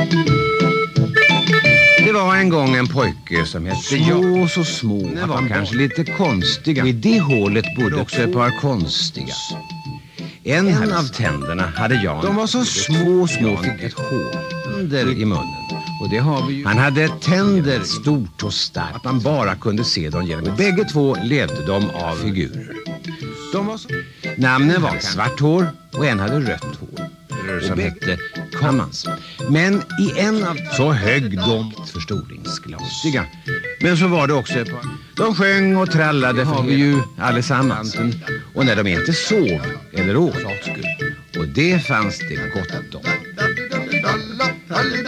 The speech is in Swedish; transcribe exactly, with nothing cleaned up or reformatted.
Det var en gång en pojke som hette Jan. Och så små, det var kanske lite konstiga. Och i det hålet bodde också ett par konstiga. En, en av tänderna hade Jan. De var så små, små, fick ett hål där i munnen. Och det har vi ju. Han hade tänder stort och starkt, att man bara kunde se dem genom. Bägge två levde de av figurer. De var så... Namnen var svart hår och en hade rött hår. Som hette Kammans. Men i en av så högg de förstoringsglasiga. Men så var det också ett par. De sjöng och trallade, har vi ju allesammans. Och när de inte sov eller åt, och det fanns det gott om.